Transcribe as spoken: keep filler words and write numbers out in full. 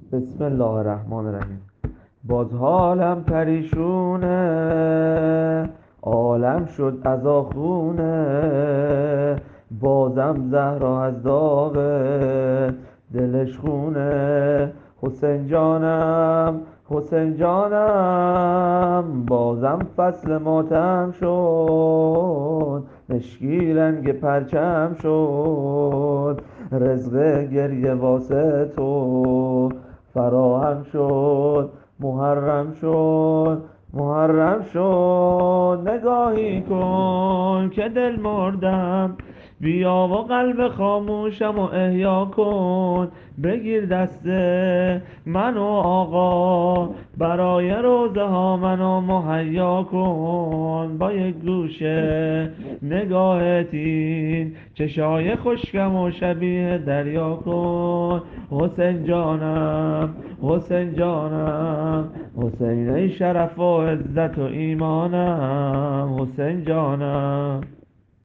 بسم الله الرحمن الرحیم. باز حالم پریشونه، عالم شد از آخونه، بازم زهرا از داغ دلش خونه. حسین جانم حسین جانم، بازم فصل ماتم شد، مشکی رنگ پرچم شد، رزق گریه واسه تو فراهم شد، محرم شد محرم شد. نگاهی کن که دل مردم، بیا و قلب خاموشم و احیا کن. بگیر دست منو آقا، برای روزه ها منو مهیا کن. با یک گوشه نگاهت این چشای خشکم و شبیه دریا کن. حسین جانم حسین جانم، حسین ای شرف و عزت و ایمانم، حسین جانم.